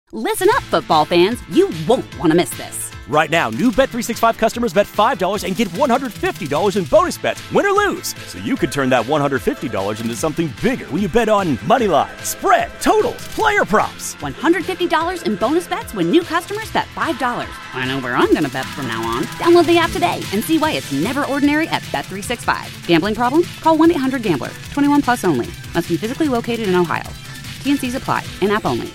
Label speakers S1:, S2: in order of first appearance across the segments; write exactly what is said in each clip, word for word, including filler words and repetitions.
S1: Listen up, football fans. You won't want to miss this.
S2: Right now, new Bet three sixty-five customers bet five dollars and get one hundred fifty dollars in bonus bets, win or lose. So you could turn that one hundred fifty dollars into something bigger when you bet on money line, spread, totals, player props.
S1: one hundred fifty dollars in bonus bets when new customers bet five dollars. I know where I'm going to bet from now on. Download the app today and see why it's never ordinary at Bet three sixty-five. Gambling problem? Call one eight hundred gambler. twenty-one plus only. Must be physically located in Ohio. T N Cs apply. In-app only.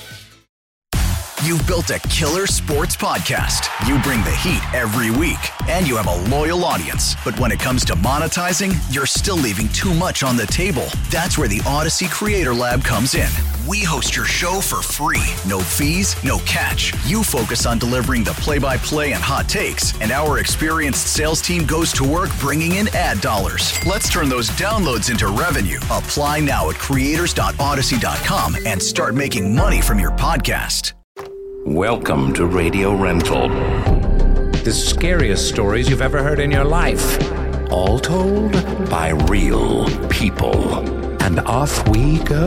S3: You've built a killer sports podcast. You bring the heat every week, and you have a loyal audience. But when it comes to monetizing, you're still leaving too much on the table. That's where the Odyssey Creator Lab comes in. We host your show for free. No fees, no catch. You focus on delivering the play-by-play and hot takes, and our experienced sales team goes to work bringing in ad dollars. Let's turn those downloads into revenue. Apply now at creators dot odyssey dot com and start making money from your podcast.
S4: Welcome to Radio Rental. The scariest stories you've ever heard in your life. All told by real people. And off we go.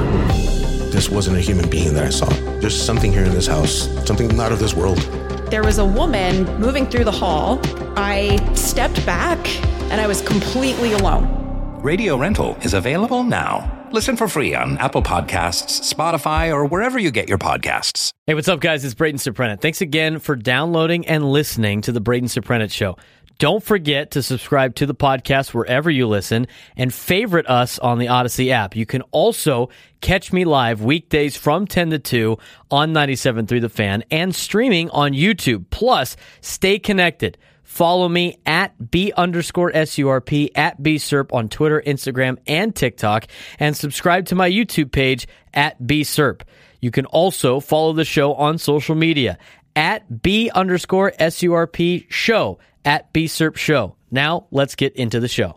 S5: This wasn't a human being that I saw. There's something here in this house. Something not of this world.
S6: There was a woman moving through the hall. I stepped back and I was completely alone.
S4: Radio Rental is available now. Listen for free on Apple Podcasts, Spotify, or wherever you get your podcasts.
S7: Hey, what's up, guys? It's Braden Soprenet. Thanks again for downloading and listening to the Braden Soprenet Show. Don't forget to subscribe to the podcast wherever you listen and favorite us on the Odyssey app. You can also catch me live weekdays from ten to two on ninety-seven point three The Fan and streaming on YouTube. Plus, stay connected. Follow me at B underscore S-U-R-P, at B S E R P on Twitter, Instagram, and TikTok, and subscribe to my YouTube page at B S E R P. You can also follow the show on social media at B underscore S-U-R-P show, at B S E R P show. Now, let's get into the show.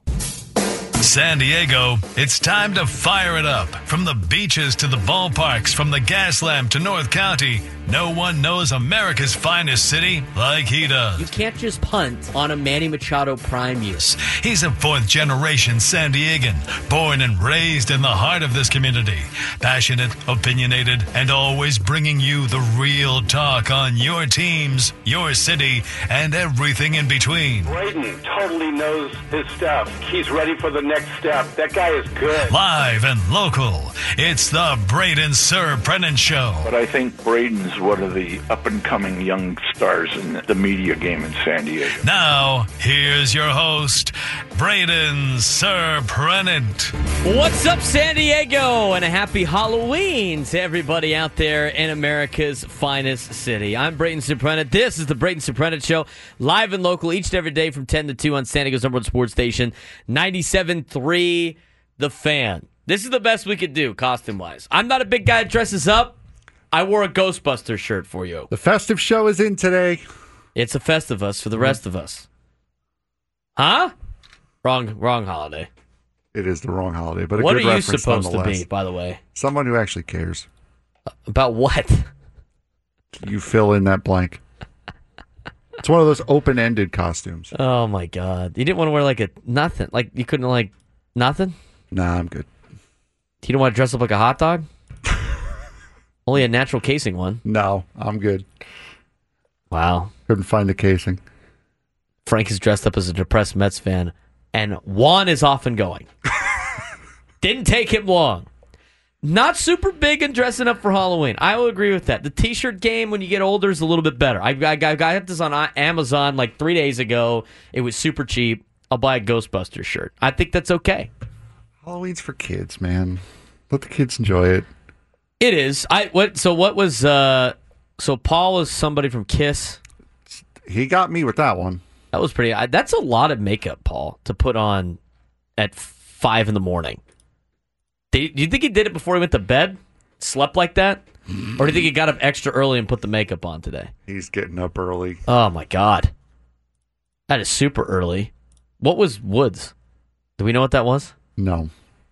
S8: San Diego, it's time to fire it up. From the beaches to the ballparks, from the Gaslamp to North County, no one knows America's finest city like he does.
S9: You can't just punt on a Manny Machado prime year.
S8: He's a fourth-generation San Diegan, born and raised in the heart of this community. Passionate, opinionated, and always bringing you the real talk on your teams, your city, and everything in between.
S10: Braden totally knows his stuff. He's ready for the next step. That guy is good.
S8: Live and local, it's the Braden Sir Brennan Show.
S11: But I think Braden's one of the up-and-coming young stars in the media game in San Diego.
S8: Now, here's your host, Braden Sir Brennan.
S7: What's up, San Diego? And a happy Halloween to everybody out there in America's finest city. I'm Braden Soprenet. This is the Braden Soprenet Show, live and local each and every day from ten to two on San Diego's number one sports station, ninety-seven point three The Fan. This is the best we could do, costume-wise. I'm not a big guy that dresses up. I wore a Ghostbusters shirt for you.
S12: The festive show is in today.
S7: It's a Festivus for the rest of us. Huh? Wrong wrong holiday.
S12: It is the wrong holiday, but a
S7: what
S12: good
S7: are you
S12: reference
S7: supposed to
S12: nonetheless.
S7: be, by the way?
S12: Someone who actually cares.
S7: About what?
S12: You fill in that blank. It's one of those open-ended costumes.
S7: Oh, my God. You didn't want to wear, like, a nothing? Like, you couldn't, like, nothing?
S12: Nah, I'm good.
S7: You don't want to dress up like a hot dog? Only a natural casing one.
S12: No, I'm good.
S7: Wow.
S12: Couldn't find the casing.
S7: Frank is dressed up as a depressed Mets fan, and Juan is off and going. Didn't take him long. Not super big in dressing up for Halloween. I will agree with that. The T-shirt game, when you get older, is a little bit better. I, I, I got this on Amazon like three days ago. It was super cheap. I'll buy a Ghostbusters shirt. I think that's okay.
S12: Halloween's for kids, man. Let the kids enjoy it.
S7: It is. I what? So what was? Uh, so Paul was somebody from Kiss.
S12: He got me with that one.
S7: That was pretty. I, that's a lot of makeup, Paul, to put on at five in the morning. Do you, do you think he did it before he went to bed? Slept like that, or do you think he got up extra early and put the makeup on today?
S12: He's getting up early.
S7: Oh my God, that is super early. What was Woods? Do we know what that was?
S12: No.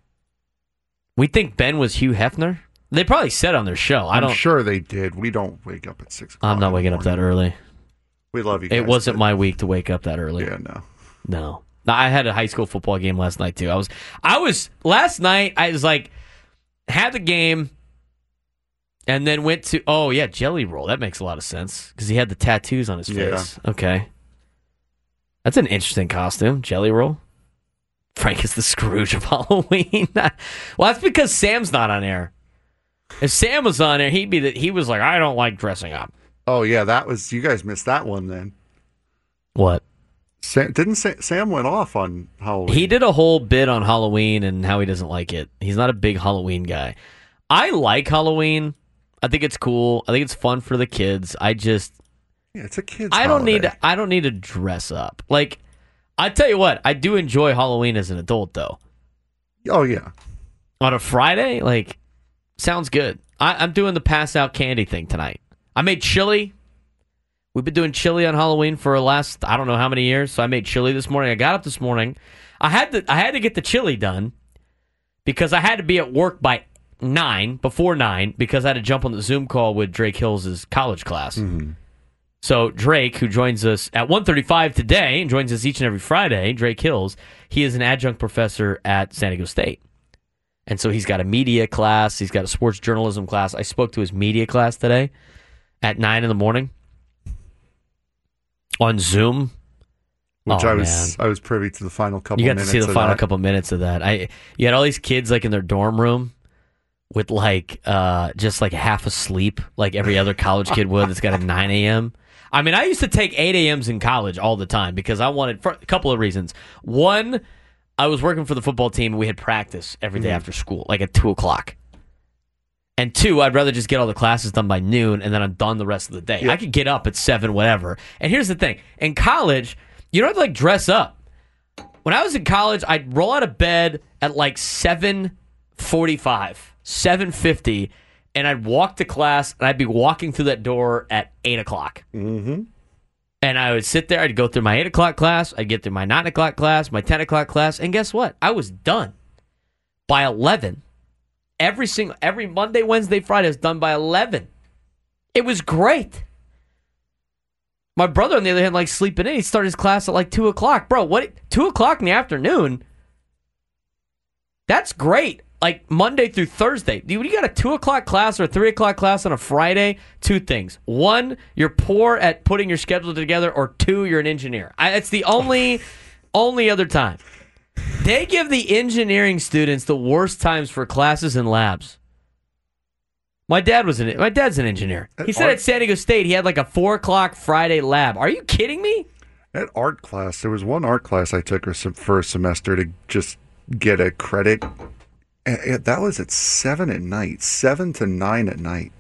S7: We think Ben was Hugh Hefner. They probably said on their show. I
S12: I'm
S7: don't.
S12: sure they did. We don't wake up at six o'clock.
S7: I'm not waking up that early.
S12: We love you guys.
S7: It wasn't my week to wake up that early.
S12: Yeah, no.
S7: No. No, I had a high school football game last night, too. I was, I was, last night, I was like, had the game, And then went to, oh, yeah, Jelly Roll. That makes a lot of sense because he had the tattoos on his face. Yeah. Okay. That's an interesting costume, Jelly Roll. Frank is the Scrooge of Halloween. Well, that's because Sam's not on air. If Sam was on air, he'd be the, he was like, I don't like dressing up.
S12: Oh, yeah, that was, you guys missed that one then.
S7: What?
S12: Sam, didn't Sam, Sam went off on Halloween?
S7: He did a whole bit on Halloween and how he doesn't like it. He's not a big Halloween guy. I like Halloween. I think it's cool. I think it's fun for the kids. I just
S12: yeah, it's a kid's
S7: I don't
S12: holiday.
S7: need to, I don't need to dress up. Like I tell you what, I do enjoy Halloween as an adult though.
S12: Oh yeah.
S7: On a Friday, like sounds good. I, I'm doing the pass out candy thing tonight. I made chili. We've been doing chili on Halloween for the last I don't know how many years. So I made chili this morning. I got up this morning. I had to I had to get the chili done because I had to be at work by nine, before nine, because I had to jump on the Zoom call with Drake Hills' college class. Mm-hmm. So Drake, who joins us at one thirty-five today and joins us each and every Friday, Drake Hills, he is an adjunct professor at San Diego State. And so he's got a media class. He's got a sports journalism class. I spoke to his media class today at nine in the morning on Zoom.
S12: Which
S7: oh,
S12: I was
S7: man.
S12: I was privy to the final couple
S7: you got
S12: minutes
S7: to see the final
S12: that.
S7: couple minutes of that. I You had all these kids like in their dorm room with like uh, just like half asleep, like every other college kid would that's got a nine a.m. I mean, I used to take eight a.m.s in college all the time because I wanted, for a couple of reasons. One, I was working for the football team and we had practice every day mm-hmm. after school, like at two o'clock. And two, I'd rather just get all the classes done by noon and then I'm done the rest of the day. Yeah. I could get up at seven, whatever. And here's the thing. In college, you don't have to like dress up. When I was in college, I'd roll out of bed at like seven forty-five. seven fifty, and I'd walk to class, and I'd be walking through that door at eight o'clock.
S12: Mm-hmm.
S7: And I would sit there, I'd go through my eight o'clock class, I'd get through my nine o'clock class, my ten o'clock class, and guess what? I was done by eleven. Every single, every Monday, Wednesday, Friday, I was done by eleven. It was great. My brother, on the other hand, like sleeping in. He started his class at like two o'clock. Bro, what? two o'clock in the afternoon? That's great. Like Monday through Thursday. Dude, you got a two o'clock class or a three o'clock class on a Friday, two things. One, you're poor at putting your schedule together, or two, you're an engineer. I, it's the only only other time. They give the engineering students the worst times for classes and labs. My dad was an my dad's an engineer. He said at San Diego State he had like a four o'clock Friday lab. Are you kidding me?
S12: At art class, there was one art class I took for a semester to just get a credit. And that was at seven at night, seven to nine at night.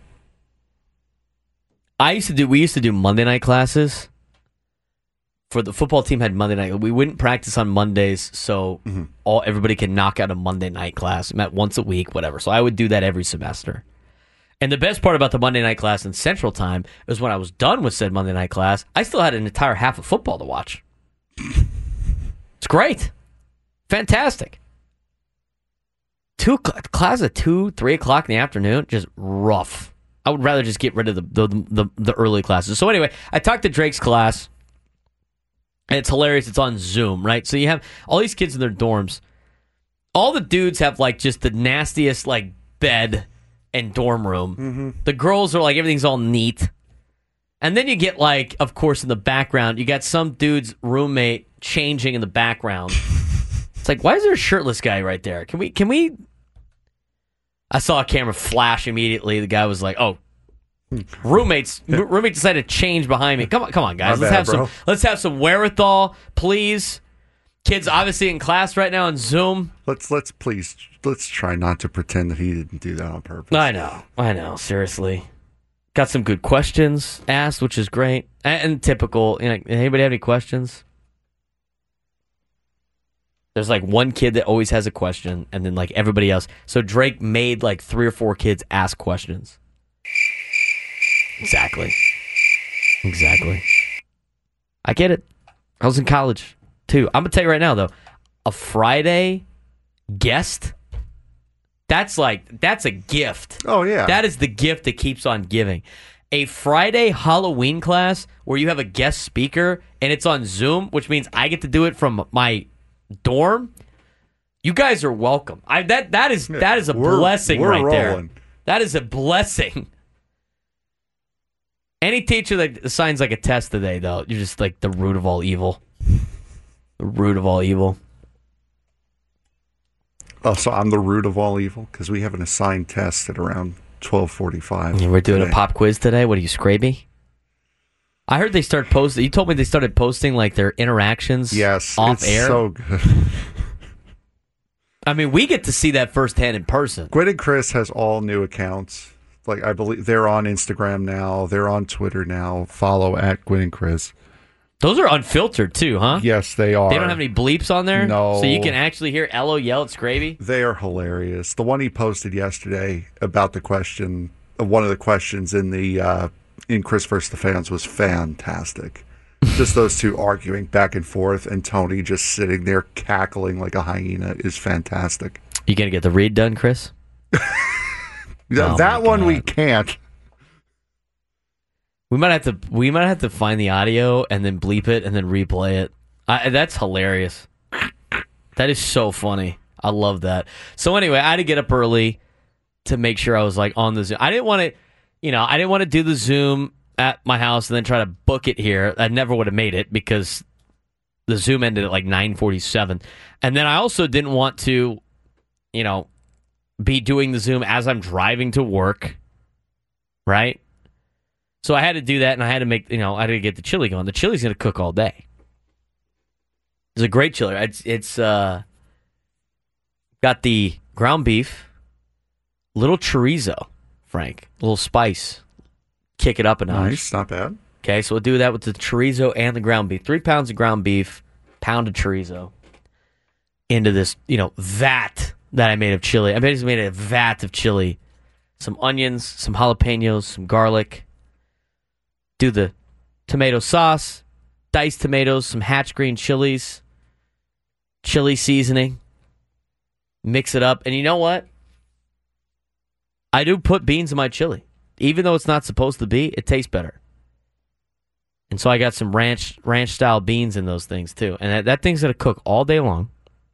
S7: I used to do. We used to do Monday night classes. For the football team had Monday night. We wouldn't practice on Mondays, so mm-hmm. all everybody could knock out a Monday night class. It met once a week, whatever. So I would do that every semester. And the best part about the Monday night class in Central Time is when I was done with said Monday night class, I still had an entire half of football to watch. It's great, fantastic. Two class at two, three o'clock in the afternoon, just rough. I would rather just get rid of the the, the the early classes. So anyway, I talked to Drake's class, and it's hilarious. It's on Zoom, right? So you have all these kids in their dorms. All the dudes have like just the nastiest like bed and dorm room. Mm-hmm. The girls are like everything's all neat, and then you get like, of course, in the background, you got some dude's roommate changing in the background. It's like, why is there a shirtless guy right there? Can we, can we? I saw a camera flash immediately. The guy was like, oh, roommates, roommate decided to change behind me. Come on, come on, guys.
S12: My
S7: let's
S12: bad,
S7: have
S12: bro.
S7: some, let's have some wherewithal, please. Kids obviously in class right now on Zoom.
S12: Let's, let's please, let's try not to pretend that he didn't do that on purpose.
S7: I know, I know, seriously. Got some good questions asked, which is great. And, and typical, you know, anybody have any questions? There's like one kid that always has a question, and then like everybody else. So Drake made like three or four kids ask questions. Exactly. Exactly. I get it. I was in college too. I'm going to tell you right now, though, a Friday guest, that's like, that's a gift.
S12: Oh, yeah.
S7: That is the gift that keeps on giving. A Friday Halloween class where you have a guest speaker and it's on Zoom, which means I get to do it from my dorm. You guys are welcome. I that that is
S12: Yeah,
S7: that is a
S12: we're-
S7: blessing
S12: we're
S7: right
S12: rolling.
S7: there. That is a blessing. Any teacher that assigns like a test today, though, you're just like the root of all evil. The root of all evil.
S12: Oh, so I'm the root of all evil because we have an assigned test at around twelve forty-five.
S7: Yeah, we're doing
S12: today.
S7: a pop quiz today. What are you, Scraby? I heard they start posting. You told me they started posting like their interactions.
S12: Yes,
S7: off
S12: it's
S7: air.
S12: So good.
S7: I mean, we get to see that firsthand in person.
S12: Gwyn and Chris has all new accounts. Like I believe they're on Instagram now. They're on Twitter now. Follow at Gwyn and Chris.
S7: Those are unfiltered too, huh?
S12: Yes, they are.
S7: They don't have any bleeps on there?
S12: No.
S7: So you can actually hear Ello yell at Scraby?
S12: They are hilarious. The one he posted yesterday about the question, uh, one of the questions in the uh, in Chris versus the Fans was fantastic. Just those two arguing back and forth, and Tony just sitting there cackling like a hyena is fantastic.
S7: You gonna get the read done, Chris?
S12: Th-
S7: Oh
S12: that
S7: my
S12: one
S7: God.
S12: we can't.
S7: We might have to. We might have to find the audio and then bleep it and then replay it. I, that's hilarious. That is so funny. I love that. So anyway, I had to get up early to make sure I was like on the Zoom. I didn't want to, you know, I didn't want to do the Zoom at my house and then try to book it here. I never would have made it because the Zoom ended at like nine forty-seven, and then I also didn't want to, you know, be doing the Zoom as I'm driving to work, right? So I had to do that, and I had to make, you know, I had to get the chili going. The chili's going to cook all day. It's a great chili. It's, it's uh, got the ground beef, little chorizo, Frank, a little spice. Kick it up a notch.
S12: Nice, not bad.
S7: Okay, so we'll do that with the chorizo and the ground beef. Three pounds of ground beef, pound of chorizo into this, you know, vat that I made of chili. I basically made a vat of chili. Some onions, some jalapenos, some garlic. Do the tomato sauce, diced tomatoes, some Hatch green chilies, chili seasoning. Mix it up. And you know what? I do put beans in my chili. Even though it's not supposed to be, it tastes better. And so I got some ranch ranch style beans in those things too. And that, that thing's going to cook all day long.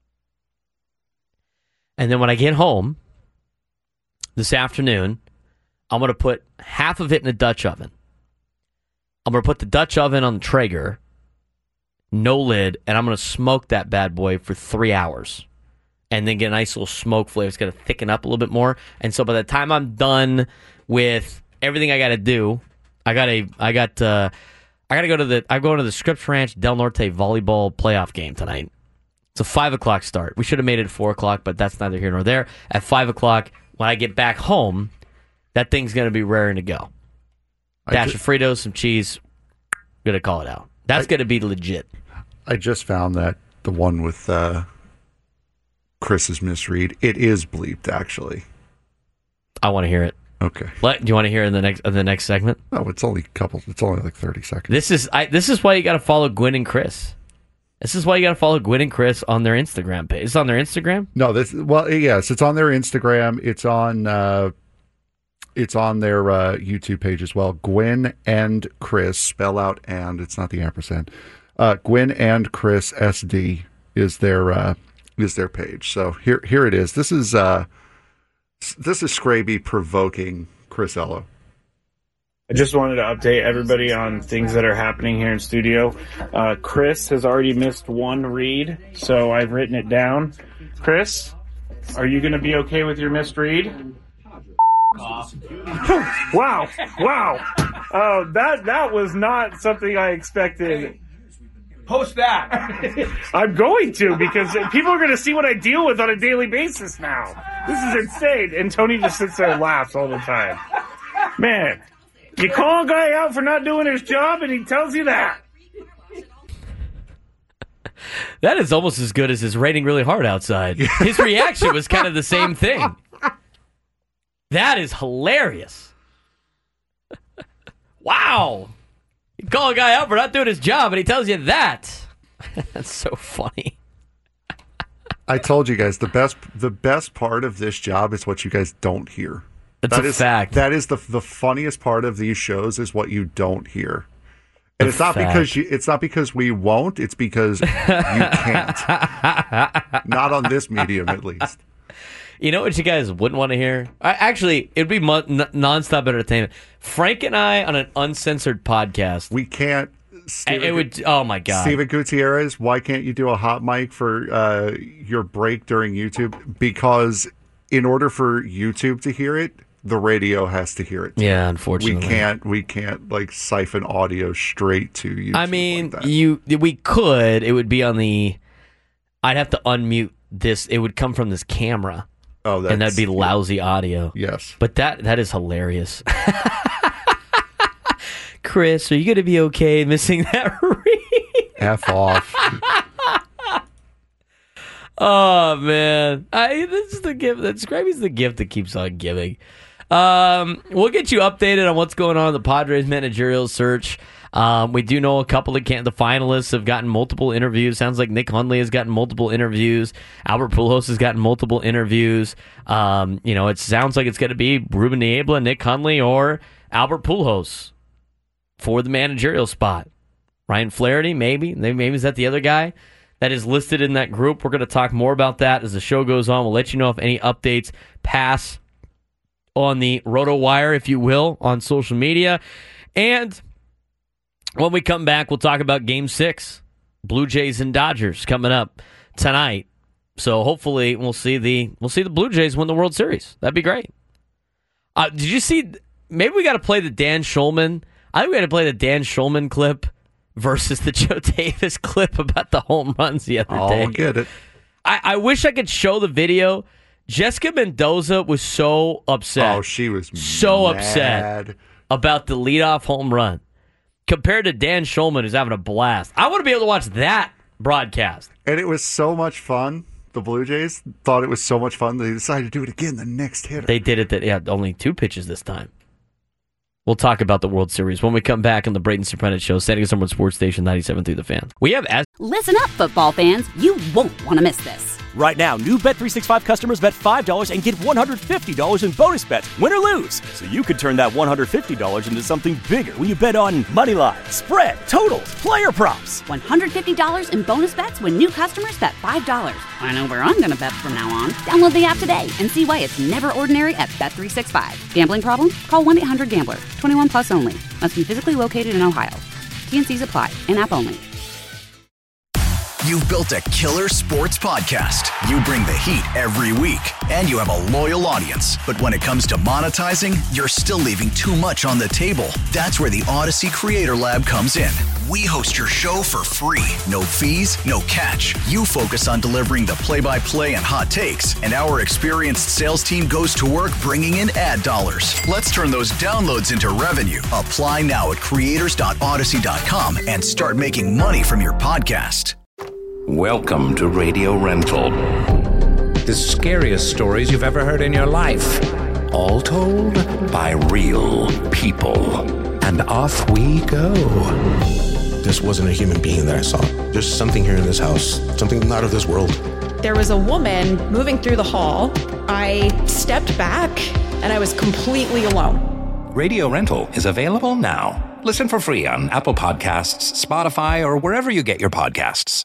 S7: And then when I get home this afternoon, I'm going to put half of it in a Dutch oven. I'm going to put the Dutch oven on the Traeger, no lid, and I'm going to smoke that bad boy for three hours. And then get a nice little smoke flavor. It's going to thicken up a little bit more. And so by the time I'm done with everything I got to do, I got a, I got, uh, I got to go to the, I'm going to the Scripps Ranch Del Norte volleyball playoff game tonight. It's a five o'clock start. We should have made it at four o'clock, but that's neither here nor there. At five o'clock, when I get back home, that thing's going to be raring to go. Dash of Fritos, some cheese. Going to call it out. That's going to be legit.
S12: I just found that the one with uh, Chris's misread, it is bleeped, actually.
S7: I want to hear it.
S12: Okay.
S7: Let, do you want to hear it in the next in the next segment?
S12: No, it's only a couple. It's only like thirty seconds.
S7: This is I, this is why you got to follow Gwyn and Chris. This is why you got to follow Gwyn and Chris on their Instagram page. It's on their Instagram?
S12: No, this well, yes, it's on their Instagram. It's on uh, it's on their uh, YouTube page as well. Gwyn and Chris, spell out and. It's not the ampersand. Uh, Gwyn and Chris S D is their uh, is their page. So here here it is. This is uh, this is Scraby provoking Chris Ello.
S13: I just wanted to update everybody on things that are happening here in studio. Uh, Chris has already missed one read, so I've written it down. Chris, are you going to be okay with your missed read? Wow, wow. Uh, that, that was not something I expected.
S14: Post that.
S13: I'm going to, because people are going to see what I deal with on a daily basis now. This is insane. And Tony just sits there and laughs all the time. Man. You call a guy out for not doing his job, and he tells you that.
S7: That is almost as good as his raining really hard outside. His reaction was kind of the same thing. That is hilarious. Wow. You call a guy out for not doing his job, and he tells you that. That's so funny.
S12: I told you guys, the best the best part of this job is what you guys don't hear.
S7: That's
S12: that
S7: a
S12: is,
S7: fact.
S12: That is the the funniest part of these shows is what you don't hear. And
S7: A
S12: it's not
S7: fact.
S12: because you, it's not because we won't, it's because you can't. Not on this medium, at least.
S7: You know what you guys wouldn't want to hear? I, actually, it'd be mo- n- nonstop entertainment. Frank and I on an uncensored podcast.
S12: We can't.
S7: Steven, it would. Oh my god,
S12: Steven Gutierrez. Why can't you do a hot mic for uh, your break during YouTube? Because in order for YouTube to hear it, the radio has to hear it.
S7: Yeah, unfortunately,
S12: we can't. We can't like siphon audio straight to YouTube.
S7: I mean,
S12: like
S7: you. We could. It would be on the. I'd have to unmute this. It would come from this camera.
S12: Oh, that's,
S7: and that'd be lousy audio.
S12: Yes,
S7: but that that is hilarious. Chris, are you going to be okay missing that read?
S12: F off.
S7: Oh, man. I, this is the gift. That's Scrappy's the gift that keeps on giving. Um, we'll get you updated on what's going on in the Padres managerial search. Um, we do know a couple of can- the finalists have gotten multiple interviews. Sounds like Nick Hundley has gotten multiple interviews. Albert Pujols has gotten multiple interviews. Um, you know, it sounds like it's going to be Ruben Niebla, Nick Hundley, or Albert Pujols for the managerial spot. Ryan Flaherty, maybe. Maybe is that the other guy that is listed in that group? We're going to talk more about that as the show goes on. We'll let you know if any updates pass on the RotoWire, if you will, on social media. And when we come back, we'll talk about Game six. Blue Jays and Dodgers coming up tonight. So hopefully we'll see the we'll see the Blue Jays win the World Series. That'd be great. Uh, did you see? Maybe we got to play the Dan Schulman. I think we got to play the Dan Schulman clip versus the Joe Davis clip about the home runs the other day.
S12: I'll get it.
S7: I, I wish I could show the video. Jessica Mendoza was so upset.
S12: Oh, she was
S7: so
S12: mad.
S7: upset about the leadoff home run compared to Dan Schulman, who's having a blast. I want to be able to watch that broadcast.
S12: And it was so much fun. The Blue Jays thought it was so much fun, they decided to do it again the next hitter.
S7: They did it, that yeah, only two pitches this time. We'll talk about the World Series when we come back on the Braden Soprano Show, San Diego Summer Sports Station ninety-seven through the Fan. We have as
S1: Listen up, football fans. You won't want to miss this.
S2: Right now, new Bet three sixty-five customers bet five dollars and get one hundred fifty dollars in bonus bets, win or lose. So you could turn that one hundred fifty dollars into something bigger when you bet on money line, spread, totals, player props.
S1: one hundred fifty dollars in bonus bets when new customers bet five dollars. I know where I'm going to bet from now on. Download the app today and see why it's never ordinary at Bet three sixty-five. Gambling problem? Call one eight hundred gambler. twenty-one plus only. Must be physically located in Ohio. T N Cs apply. In-app only.
S3: You've built a killer sports podcast. You bring the heat every week, and you have a loyal audience. But when it comes to monetizing, you're still leaving too much on the table. That's where the Odyssey Creator Lab comes in. We host your show for free. No fees, no catch. You focus on delivering the play-by-play and hot takes, and our experienced sales team goes to work bringing in ad dollars. Let's turn those downloads into revenue. Apply now at creators dot odyssey dot com and start making money from your podcast.
S4: Welcome to Radio Rental. The scariest stories you've ever heard in your life. All told by real people. And off we go.
S5: This wasn't a human being that I saw. There's something here in this house, something not of this world.
S6: There was a woman moving through the hall. I stepped back and I was completely alone.
S4: Radio Rental is available now. Listen for free on Apple Podcasts, Spotify, or wherever you get your podcasts.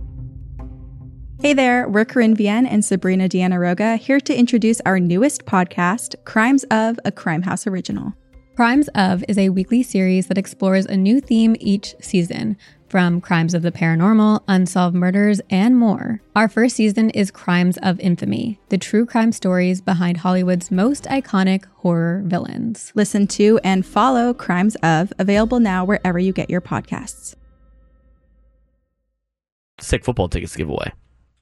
S15: Hey there, we're Corinne Vienne and Sabrina Deanna Roga, here to introduce our newest podcast, Crimes of, a Crime House original.
S16: Crimes of is a weekly series that explores a new theme each season, from crimes of the paranormal, unsolved murders, and more. Our first season is Crimes of Infamy, the true crime stories behind Hollywood's most iconic horror villains.
S15: Listen to and follow Crimes of, available now wherever you get your podcasts.
S7: sick football tickets to give away.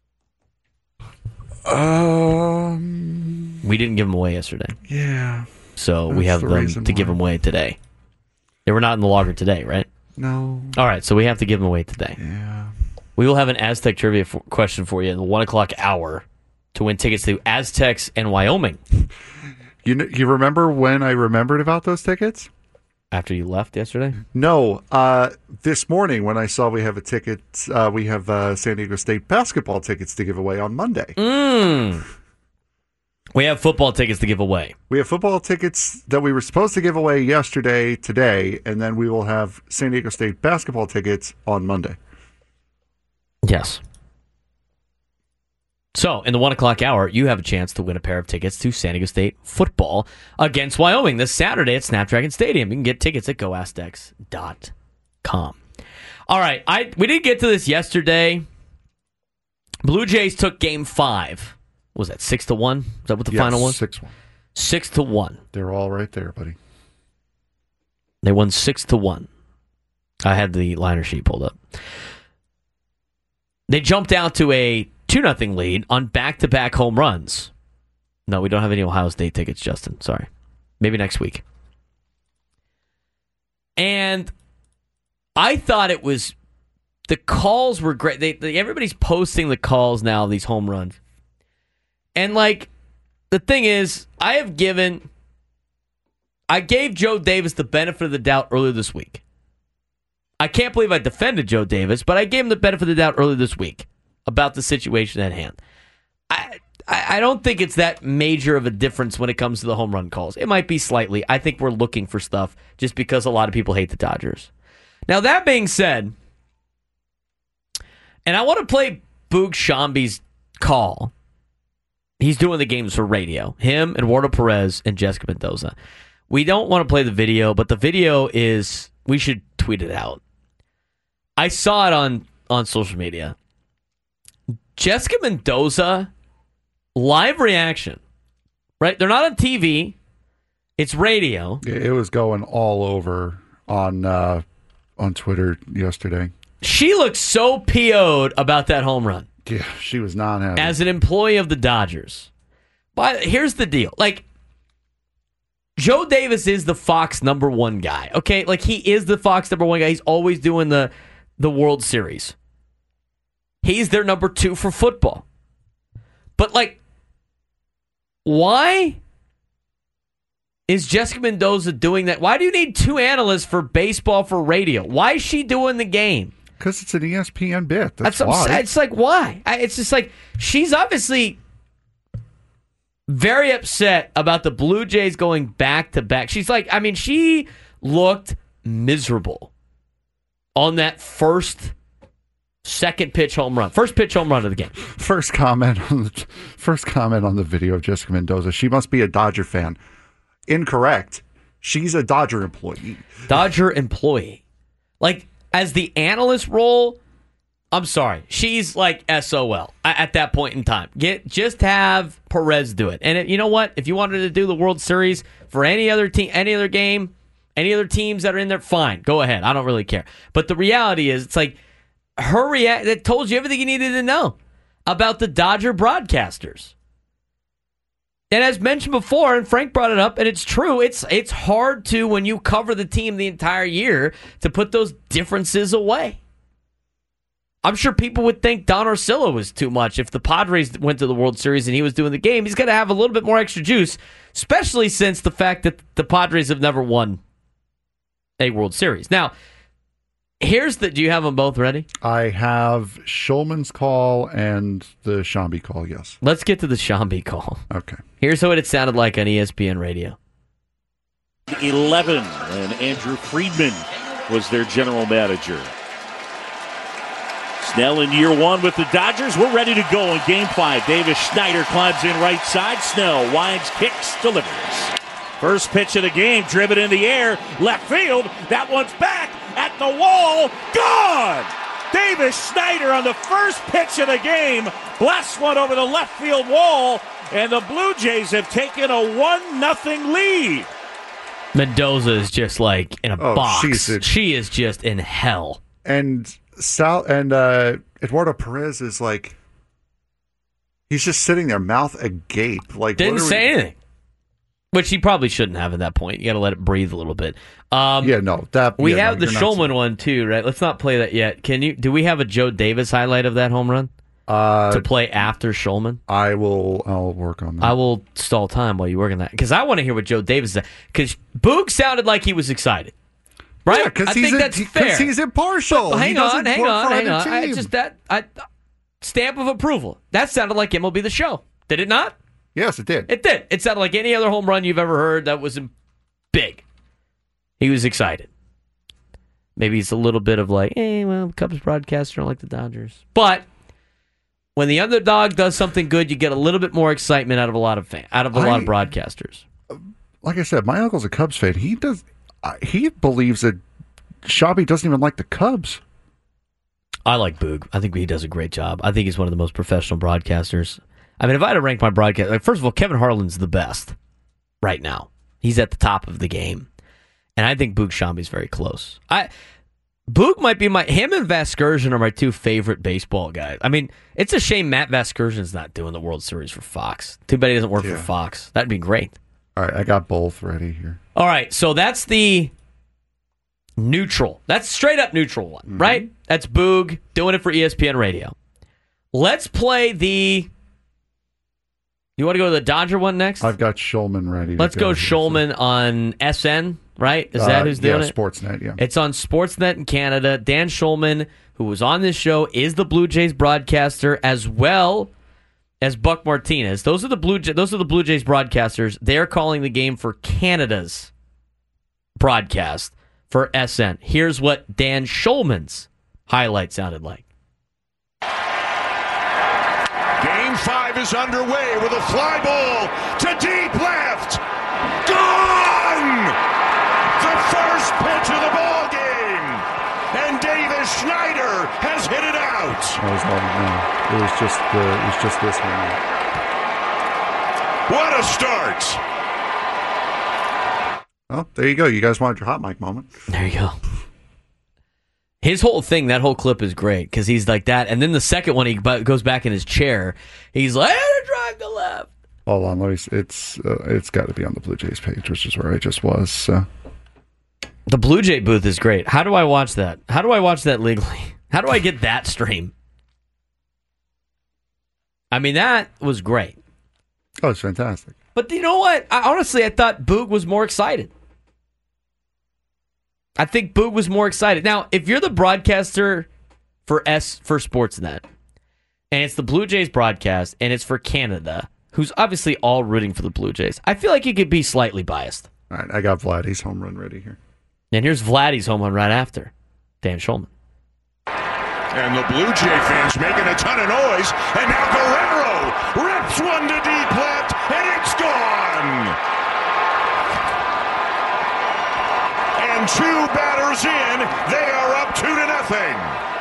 S12: Um,
S7: we didn't give them away yesterday.
S12: Yeah.
S7: So we have
S12: the
S7: them
S12: reason
S7: to give
S12: why.
S7: them away today. They were not in the locker today, right?
S12: No.
S7: All right, so we have to give them away today.
S12: Yeah.
S7: We will have an Aztec trivia for, question for you in the one o'clock hour to win tickets to Aztecs and Wyoming.
S12: You know, you remember when I remembered about those tickets?
S7: After you left yesterday?
S12: No. Uh, this morning when I saw we have a ticket, uh, we have uh, San Diego State basketball tickets to give away on Monday.
S7: Mm. We have football tickets to give away.
S12: We have football tickets that we were supposed to give away yesterday, today, and then we will have San Diego State basketball tickets on Monday.
S7: Yes. So, in the one o'clock hour, you have a chance to win a pair of tickets to San Diego State football against Wyoming this Saturday at Snapdragon Stadium. You can get tickets at go aztecs dot com. All right, I we didn't get to this yesterday. Blue Jays took game five. What was that, six to one? Is that what the
S12: yes,
S7: final was?
S12: six one.
S7: Six to one.
S12: They're all right there, buddy.
S7: They won six to one. I had the liner sheet pulled up. They jumped out to a two nothing lead on back-to-back home runs. No, we don't have any Ohio State tickets, Justin. Sorry. Maybe next week. And I thought it was... The calls were great. They, they, everybody's posting the calls now, these home runs. And, like, the thing is, I have given... I gave Joe Davis the benefit of the doubt earlier this week. I can't believe I defended Joe Davis, but I gave him the benefit of the doubt earlier this week about the situation at hand. I, I I don't think it's that major of a difference when it comes to the home run calls. It might be slightly. I think we're looking for stuff just because a lot of people hate the Dodgers. Now, that being said, and I want to play Boog Sciambi's call. He's doing the games for radio. Him, Eduardo Perez, and Jessica Mendoza. We don't want to play the video, but the video is, we should tweet it out. I saw it on, on social media. Jessica Mendoza, live reaction, right? They're not on T V. It's radio.
S12: It was going all over on uh, on Twitter yesterday.
S7: She looked so P O'd about that home run.
S12: Yeah, she was not happy.
S7: As an employee of the Dodgers. But here's the deal. Like, Joe Davis is the Fox number one guy. Okay? Like, he is the Fox number one guy. He's always doing the, the World Series. He's their number two for football. But, like, why is Jessica Mendoza doing that? Why do you need two analysts for baseball for radio? Why is she doing the game?
S12: Because it's an E S P N bit. That's,
S7: That's
S12: why.
S7: It's like, why? It's just like, she's obviously very upset about the Blue Jays going back to back. She's like, I mean, she looked miserable on that first second pitch home run. First pitch home run of the game.
S12: First comment on the first comment on the video of Jessica Mendoza. She must be a Dodger fan. Incorrect. She's a Dodger employee.
S7: Dodger employee. Like, as the analyst role, I'm sorry. She's like S O L at that point in time. Get just have Perez do it. And it, you know what? If you wanted to do the World Series for any other team, any other game, any other teams that are in there, fine. Go ahead. I don't really care. But the reality is, it's like her react that told you everything you needed to know about the Dodger broadcasters. And as mentioned before, and Frank brought it up, and it's true, it's it's hard to, when you cover the team the entire year, to put those differences away. I'm sure people would think Don Orsillo was too much. If the Padres went to the World Series and he was doing the game, he's got to have a little bit more extra juice, especially since the fact that the Padres have never won a World Series. Now, here's the, do you have them both ready?
S12: I have Shulman's call and the Sciambi call, yes.
S7: Let's get to the Sciambi call.
S12: Okay.
S7: Here's what it sounded like on E S P N radio.
S17: eleven, and Andrew Friedman was their general manager. Snell in year one with the Dodgers. We're ready to go in game five. Davis Schneider climbs in right side. Snell winds, kicks, delivers. First pitch of the game, driven in the air, left field. That one's back at the wall. Gone! Davis Schneider on the first pitch of the game blasts one over the left field wall, and the Blue Jays have taken a one nothing lead.
S7: Mendoza is just like in a
S12: Oh,
S7: box.
S12: she's a-
S7: she is just in hell.
S12: And Sal and uh, Eduardo Perez is like, he's just sitting there, mouth agape. Like,
S7: Didn't
S12: what are
S7: say
S12: we-
S7: anything. Which he probably shouldn't have at that point. You got to let it breathe a little bit. Um,
S12: yeah, no, that
S7: we
S12: yeah,
S7: have
S12: no,
S7: the
S12: you're not
S7: Shulman one too, right? Let's not play that yet. Can you? Do we have a Joe Davis highlight of that home run
S12: uh,
S7: to play after Shulman?
S12: I will. I'll work on that.
S7: I will stall time while you work on that because I want to hear what Joe Davis said. Because Boog sounded like he was excited, right?
S12: Yeah, 'cause
S7: I
S12: he's
S7: think
S12: in-
S7: that's
S12: he- 'cause
S7: fair.
S12: he's impartial.
S7: But
S12: He
S7: hang
S12: doesn't
S7: on, hang
S12: work
S7: on,
S12: for
S7: hang
S12: either
S7: on. I
S12: team.
S7: just that I stamp of approval. That sounded like M L B The Show. Did it not?
S12: Yes, it did.
S7: It did. It sounded like any other home run you've ever heard that was big. He was excited. Maybe it's a little bit of like, hey, well, Cubs broadcaster don't like the Dodgers. But when the underdog does something good, you get a little bit more excitement out of a lot of fan, out of a
S12: I,
S7: lot of broadcasters.
S12: Like I said, my uncle's a Cubs fan. He does. Uh, he believes that Shabby doesn't even like the Cubs.
S7: I like Boog. I think he does a great job. I think he's one of the most professional broadcasters. I mean, if I had to rank my broadcast, like, first of all, Kevin Harlan's the best right now. He's at the top of the game, and I think Boog Shambi's very close. I Boog might be my him and Vasgersian are my two favorite baseball guys. I mean, it's a shame Matt Vasgersian's not doing the World Series for Fox. Too bad he doesn't work
S12: Yeah.
S7: for Fox. That'd be great.
S12: All right, I got both ready here.
S7: All right, so that's the neutral. That's straight up neutral one,
S12: Mm-hmm.
S7: right? That's Boog doing it for E S P N Radio. Let's play the. You want to go to the Dodger one next?
S12: I've got Shulman ready.
S7: Let's
S12: to
S7: go,
S12: go
S7: Shulman on S N, right? Is that
S12: Uh,
S7: who's doing
S12: yeah,
S7: it?
S12: Sportsnet, yeah.
S7: It's on Sportsnet in Canada. Dan Shulman, who was on this show, is the Blue Jays broadcaster as well as Buck Martinez. Those are the Blue Jay, those are the Blue Jays broadcasters. They're calling the game for Canada's broadcast for S N. Here's what Dan Shulman's highlight sounded like.
S18: Game five is underway with a fly ball to deep left. Gone! The first pitch of the ball game. And Davis Schneider has hit it out.
S12: That was all, no, it was just the, it was just this one.
S18: What a start.
S12: Oh, there you go. You guys wanted your hot mic moment.
S7: There you go. His whole thing, that whole clip is great because he's like that. And then the second one, he bu- goes back in his chair. He's like, "I drive to left."
S12: Hold on, let me. See. It's uh, it's got to be on the Blue Jays page, which is where I just was. So.
S7: The Blue Jay booth is great. How do I watch that? How do I watch that legally? How do I get that stream? I mean, that was great.
S12: Oh, it's fantastic.
S7: But you know what? I, honestly, I thought Boog was more excited. I think Boog was more excited. Now, if you're the broadcaster for S for Sportsnet, and it's the Blue Jays broadcast, and it's for Canada, who's obviously all rooting for the Blue Jays, I feel like you could be slightly biased.
S12: All right, I got Vladdy's home run ready here.
S7: And here's Vladdy's home run right after Dan Shulman.
S18: And the Blue Jay fans making a ton of noise. And now Guerrero rips one to deep left, and it's gone. And two batters in, they are up two to nothing.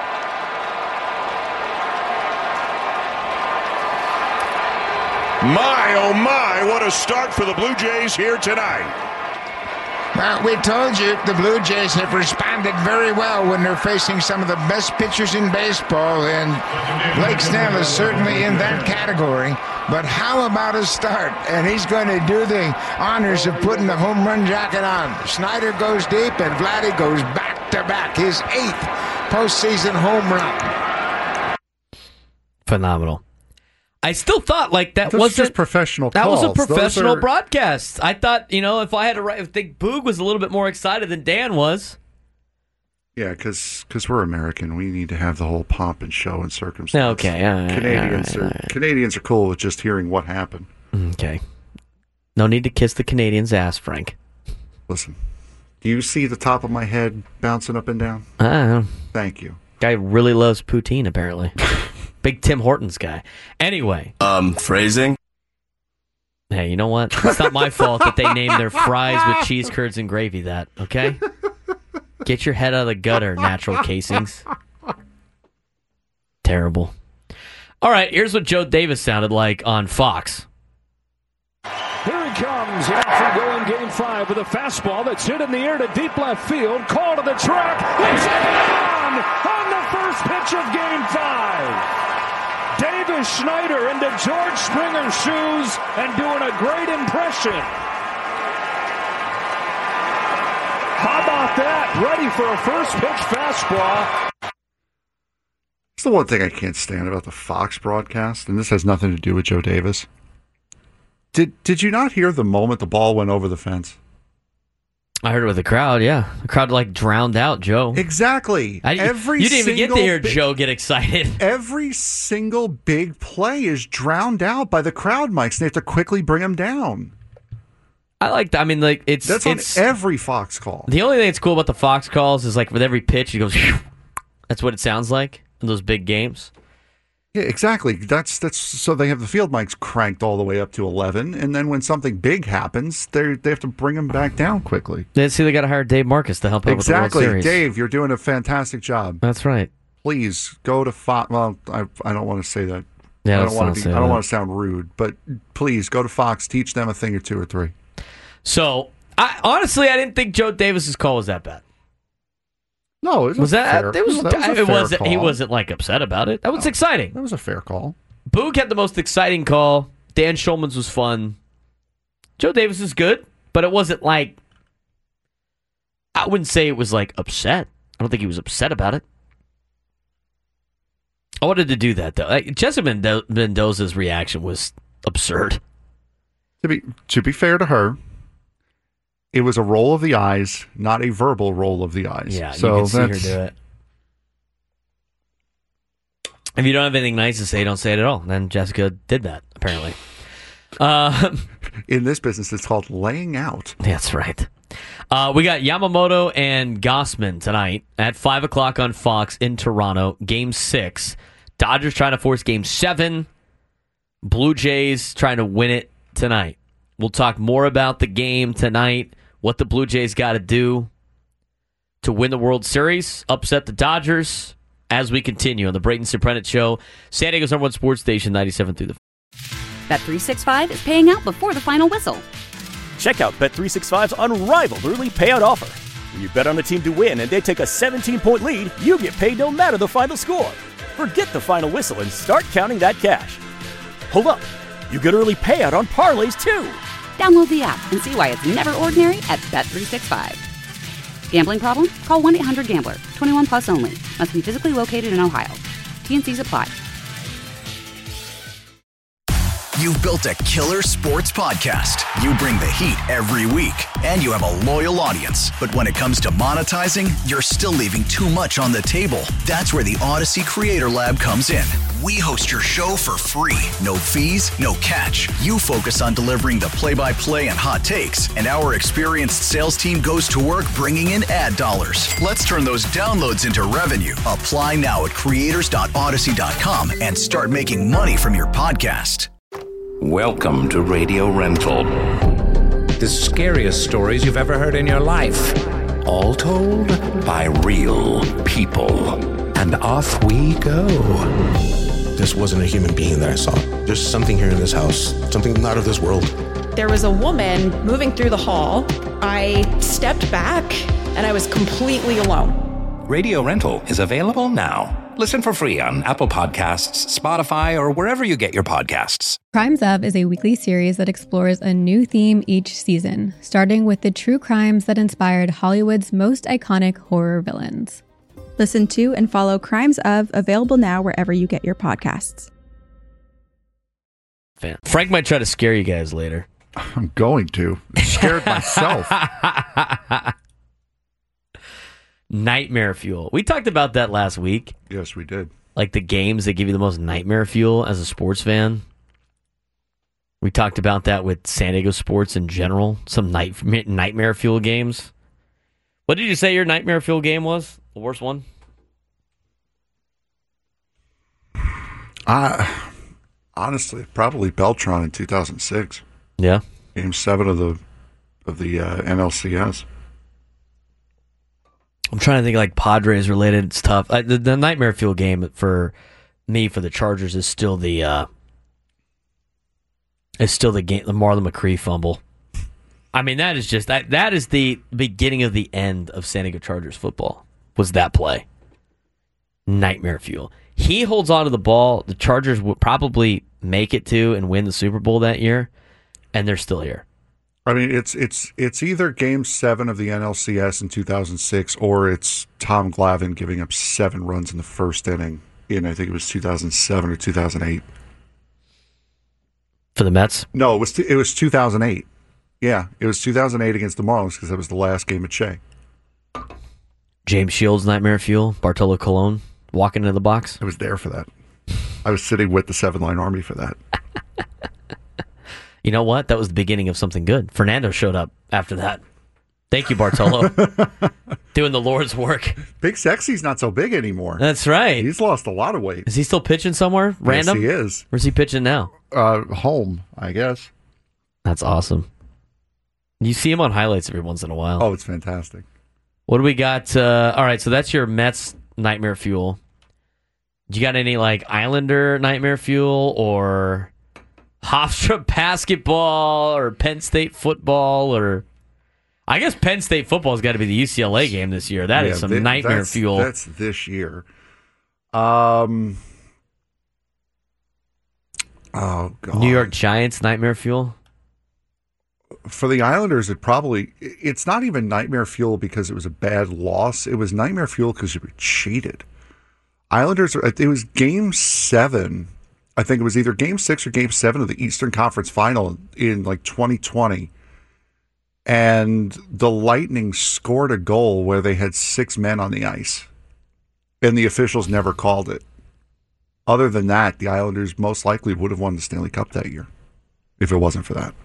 S18: My, oh my, what a start for the Blue Jays here tonight.
S19: Well, we told you the Blue Jays have responded very well when they're facing some of the best pitchers in baseball, and Blake Snell is certainly in that category. But how about a start? And he's going to do the honors of putting the home run jacket on. Schneider goes deep, and Vladdy goes back-to-back, his eighth postseason home run.
S7: Phenomenal. I still thought like that
S12: Those
S7: wasn't
S12: just professional
S7: That
S12: calls.
S7: was a professional
S12: Those are-
S7: broadcast. I thought, you know, if I had to write, I think Boog was a little bit more excited than Dan was.
S12: Yeah, because we're American, we need to have the whole pomp and show and circumstance.
S7: Okay, all right,
S12: Canadians
S7: all right, all
S12: are
S7: right.
S12: Canadians are cool with just hearing what happened.
S7: Okay, no need to kiss the Canadian's ass, Frank.
S12: Listen, do you see the top of my head bouncing up and down?
S7: I don't know.
S12: Thank you.
S7: Guy really loves poutine, apparently. Big Tim Hortons guy. Anyway.
S20: Um, phrasing?
S7: Hey, you know what? It's not my fault that they named their fries with cheese curds and gravy that, okay? Get your head out of the gutter, natural casings. Terrible. All right, here's what Joe Davis sounded like on Fox.
S21: Here he comes, in action going game five with a fastball that's hit in the air to deep left field. Call to the track. It's on on the first pitch of game five. Davis Schneider into George Springer's shoes and doing a great impression. How about that? Ready for a first pitch fastball.
S12: It's the one thing I can't stand about the Fox broadcast, and this has nothing to do with Joe Davis. Did Did you not hear the moment the ball went over the fence?
S7: I heard it with the crowd, yeah. The crowd, like, drowned out Joe.
S12: Exactly.
S7: I,
S12: every
S7: you didn't even get to
S12: single
S7: hear
S12: bi-
S7: Joe get excited.
S12: Every single big play is drowned out by the crowd mics, and they have to quickly bring them down.
S7: I like that. I mean, like, it's...
S12: That's
S7: it's,
S12: on every Fox call.
S7: The only thing that's cool about the Fox calls is, like, with every pitch, he goes... That's what it sounds like in those big games.
S12: Yeah, exactly. That's that's so they have the field mics cranked all the way up to eleven, and then when something big happens, they they have to bring them back down quickly.
S7: They see they got to hire Dave Marcus to help out
S12: Exactly,
S7: with the World Series.
S12: Dave, you're doing a fantastic job.
S7: That's right.
S12: Please go to Fox. Well, I I don't want to say that.
S7: Yeah,
S12: I
S7: let's
S12: don't want
S7: not
S12: to.
S7: say
S12: Be, I don't
S7: that.
S12: want to sound rude, but please go to Fox. Teach them a thing or two or three.
S7: So, I, honestly, I didn't think Joe Davis's call was that bad.
S12: No, it was,
S7: Was
S12: a
S7: that?
S12: fair,
S7: It was.
S12: that was a
S7: it
S12: fair
S7: wasn't. He
S12: call.
S7: wasn't like upset about it. That was exciting.
S12: That was a fair call.
S7: Boog had the most exciting call. Dan Schulman's was fun. Joe Davis is good, but it wasn't like. I wouldn't say it was like upset. I don't think he was upset about it. I wanted to do that though. Like, Jessica Mendo- Mendoza's reaction was absurd.
S12: To be to be fair to her, it was a roll of the eyes, not a verbal roll of the eyes.
S7: Yeah,
S12: so
S7: you can see her
S12: that's,
S7: do it. If you don't have anything nice to say, don't say it at all. And then Jessica did that, apparently. Uh,
S12: In this business, it's called laying out.
S7: That's right. Uh, we got Yamamoto and Gossman tonight at five o'clock on Fox in Toronto. Game six. Dodgers trying to force game seven. Blue Jays trying to win it tonight. We'll talk more about the game tonight, what the Blue Jays got to do to win the World Series, upset the Dodgers, as we continue on the Brayton Soprenet Show, San Diego's number one sports station, ninety-seven through the...
S1: Bet three sixty-five is paying out before the final whistle.
S2: Check out Bet three sixty-five's unrivaled early payout offer. When you bet on a team to win and they take a seventeen-point lead, you get paid no matter the final score. Forget the final whistle and start counting that cash. Hold up. You get early payout on parlays, too.
S1: Download the app and see why it's never ordinary at Bet three sixty-five. Gambling problem? Call one eight hundred gambler. twenty-one plus only. Must be physically located in Ohio. T N Cs apply.
S3: You've built a killer sports podcast. You bring the heat every week, and you have a loyal audience. But when it comes to monetizing, you're still leaving too much on the table. That's where the Odyssey Creator Lab comes in. We host your show for free. No fees, no catch. You focus on delivering the play-by-play and hot takes, and our experienced sales team goes to work bringing in ad dollars. Let's turn those downloads into revenue. Apply now at creators dot odyssey dot com and start making money from your podcast.
S4: Welcome to Radio Rental. The scariest stories you've ever heard in your life. All told by real people. And off we go.
S5: This wasn't a human being that I saw. There's something here in this house, something not of this world.
S6: There was a woman moving through the hall. I stepped back and I was completely alone.
S4: Radio Rental is available now. Listen for free on Apple Podcasts, Spotify, or wherever you get your podcasts.
S16: Crimes Of is a weekly series that explores a new theme each season, starting with the true crimes that inspired Hollywood's most iconic horror villains.
S15: Listen to and follow Crimes Of, available now wherever you get your podcasts.
S7: Frank might try to scare you guys later.
S12: I'm going to. I'm scared myself.
S7: Nightmare fuel. We talked about that last week.
S12: Yes, we did.
S7: Like the games that give you the most nightmare fuel as a sports fan. We talked about that with San Diego sports in general. Some night, nightmare fuel games. What did you say your nightmare fuel game was? The worst one?
S12: Uh, honestly, probably Beltron in two thousand six.
S7: Yeah.
S12: Game seven of the of the uh, N L C S.
S7: I'm trying to think like Padres related. It's tough. I, the, the nightmare fuel game for me for the Chargers is still the uh, is still the game. The Marlon McCree fumble. I mean that is just that that is the beginning of the end of San Diego Chargers football. Was that play? Nightmare fuel. He holds on to the ball. The Chargers would probably make it to and win the Super Bowl that year, and they're still here.
S12: I mean, it's it's it's either Game Seven of the N L C S in two thousand six, or it's Tom Glavine giving up seven runs in the first inning in I think it was two thousand seven or two thousand eight
S7: for the Mets.
S12: No, it was it was two thousand eight. Yeah, it was two thousand eight against the Marlins because that was the last game at Shea.
S7: James Shields nightmare fuel. Bartolo Colon walking into the box.
S12: I was there for that. I was sitting with the Seven Line Army for that.
S7: You know what? That was the beginning of something good. Fernando showed up after that. Thank you, Bartolo. Doing the Lord's work.
S12: Big Sexy's not so big anymore.
S7: That's right.
S12: He's lost a lot of weight.
S7: Is he still pitching somewhere random?
S12: Yes, he is.
S7: Where's he pitching now?
S12: Uh, home, I guess.
S7: That's awesome. You see him on highlights every once in a while.
S12: Oh, it's fantastic.
S7: What do we got? Uh, all right, so that's your Mets nightmare fuel. You got any like Islander nightmare fuel or Hofstra basketball or Penn State football or... I guess Penn State football's got to be the U C L A game this year. That
S12: yeah,
S7: is some
S12: th-
S7: nightmare
S12: that's,
S7: fuel.
S12: That's this year. Um. Oh God.
S7: New York Giants nightmare fuel.
S12: For the Islanders, it probably it's not even nightmare fuel because it was a bad loss. It was nightmare fuel because you were cheated. Islanders. It was Game Seven. I think it was either Game Six or Game Seven of the Eastern Conference Final in like twenty twenty. And the Lightning scored a goal where they had six men on the ice. And the officials never called it. Other than that, the Islanders most likely would have won the Stanley Cup that year if it wasn't for that.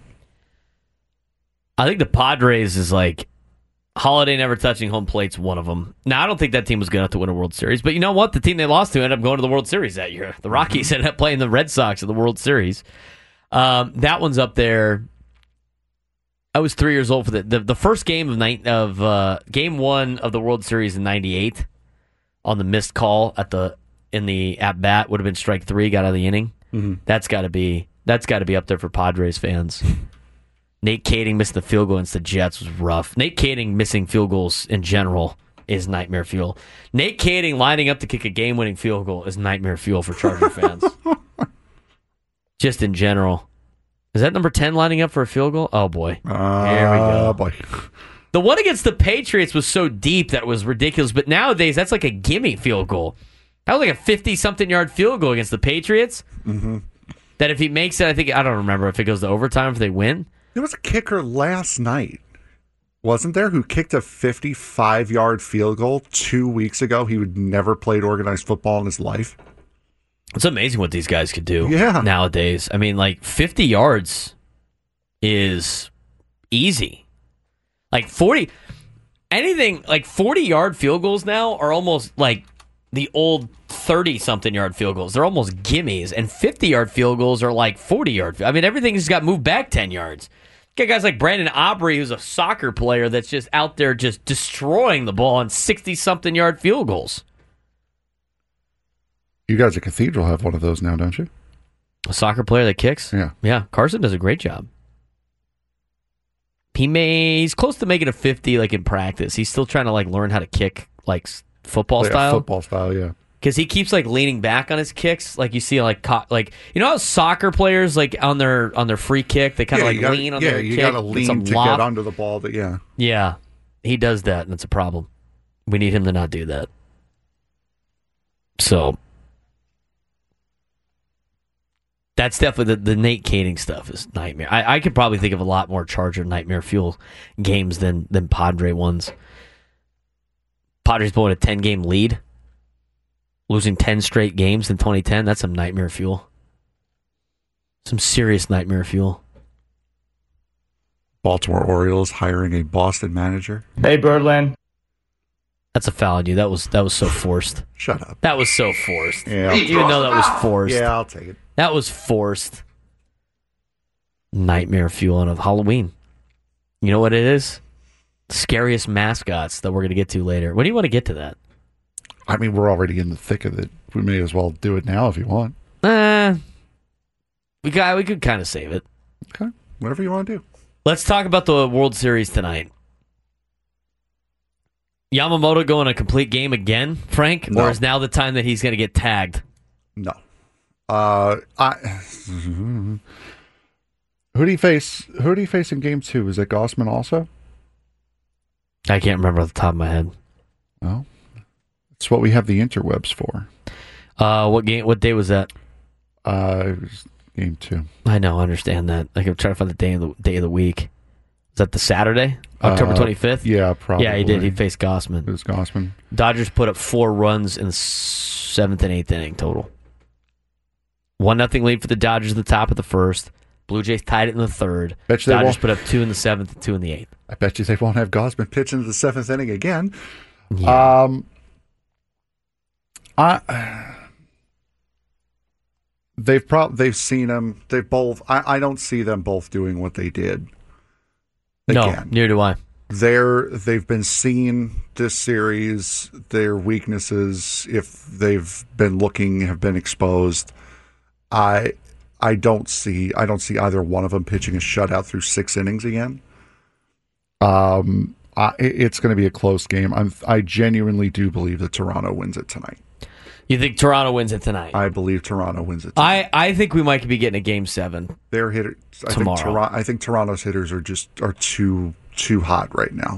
S7: I think the Padres is like Holiday never touching home plate's one of them. Now, I don't think that team was good enough to win a World Series. But you know what? The team they lost to ended up going to the World Series that year. The Rockies ended up playing the Red Sox in the World Series. Um, that one's up there. I was three years old for the the, the first game of night of uh, game one of the World Series in ninety-eight. On the missed call at the in the at bat would have been strike three. Got out of the inning.
S12: Mm-hmm.
S7: That's got to be that's got to be up there for Padres fans. Nate Kading missed the field goal against the Jets was rough. Nate Kading missing field goals in general is nightmare fuel. Nate Kading lining up to kick a game-winning field goal is nightmare fuel for Charger fans. Just in general. Is that number ten lining up for a field goal? Oh, boy.
S12: Uh,
S7: There we go.
S12: Boy.
S7: The one against the Patriots was so deep that it was ridiculous, but nowadays that's like a gimme field goal. That was like a fifty-something yard field goal against the Patriots.
S12: Mm-hmm.
S7: That if he makes it, I think, I don't remember if it goes to overtime, if they win.
S12: There was a kicker last night, wasn't there, who kicked a fifty-five yard field goal two weeks ago? He would never played organized football in his life.
S7: It's amazing what these guys could do
S12: yeah.
S7: nowadays. I mean, like, fifty yards is easy. Like, forty, anything, like, forty-yard field goals now are almost like the old thirty-something yard field goals. They're almost gimmies, and fifty-yard field goals are like forty-yard. I mean, everything's got moved back ten yards. Got guys like Brandon Aubrey, who's a soccer player that's just out there just destroying the ball on sixty-something yard field goals.
S12: You guys at Cathedral have one of those now, don't you?
S7: A soccer player that kicks?
S12: Yeah.
S7: Yeah, Carson does a great job. He may, he's close to making a fifty, like, in practice. He's still trying to, like, learn how to kick, like, football
S12: Like a
S7: style.
S12: Football style, yeah.
S7: Because he keeps, like, leaning back on his kicks. Like, you see, like, co- like you know how soccer players, like, on their on their free kick, they kind of,
S12: Yeah,
S7: like,
S12: you gotta-
S7: lean on
S12: yeah,
S7: their
S12: you
S7: kick.
S12: got to
S7: It's
S12: lean
S7: a
S12: to
S7: lop.
S12: get under the ball. That yeah.
S7: Yeah, he does that, and it's a problem. We need him to not do that. So, that's definitely the, the Nate Kading stuff is nightmare. I, I could probably think of a lot more Charger nightmare fuel games than than Padre ones. Padres blowing a ten-game lead, losing ten straight games in twenty ten. That's some nightmare fuel. Some serious nightmare fuel.
S12: Baltimore Orioles hiring a Boston manager.
S14: Hey, Birdland.
S7: That's a foul on you. That was that was so forced.
S12: Shut up.
S7: That was so forced.
S12: Yeah, I'll
S7: Even though that was forced.
S12: Yeah, I'll take it.
S7: That was forced. Nightmare fuel on of Halloween. You know what it is? Scariest mascots that we're going to get to later. When do you want to get to that?
S12: I mean, we're already in the thick of it. We may as well do it now if you want.
S7: Uh, we got, we could kind of save it.
S12: Okay, whatever you want to do.
S7: Let's talk about the World Series tonight. Yamamoto going a complete game again, Frank?
S12: No.
S7: Or is now the time that he's going to get tagged?
S12: No. Uh, I. Who do you face? Who do you face in game two? Is it Gossman also?
S7: I can't remember off the top of my head.
S12: Well, it's what we have the interwebs for.
S7: Uh, what game? What day was that?
S12: Uh, it was game two.
S7: I know, I understand that. Like, I'm trying to find the day of the day of the week. Is that the Saturday, October twenty-fifth?
S12: Uh, yeah, probably.
S7: Yeah, he did. He faced Gossman.
S12: It was Gossman.
S7: Dodgers put up four runs in the seventh and eighth inning total. One nothing lead for the Dodgers at the top of the first. Blue Jays tied it in the third.
S12: Bet you they
S7: Dodgers
S12: won't-
S7: put up two in the seventh and two in the eighth.
S12: I bet you they won't have Gausman pitch into the seventh inning again. Yeah. Um, I, they've prob- they've seen him. They've both. I, I don't see them both doing what they did.
S7: No,
S12: again.
S7: neither do I.
S12: They're they've been seeing this series, their weaknesses, if they've been looking, have been exposed. I I don't see I don't see either one of them pitching a shutout through six innings again. Um, I, it's going to be a close game. I'm I genuinely do believe that Toronto wins it tonight.
S7: You think Toronto wins it tonight?
S12: I believe Toronto wins it tonight.
S7: I, I think we might be getting a game seven.
S12: Their hitters I
S7: tomorrow.
S12: think Toronto, I think Toronto's hitters are just are too too hot right now.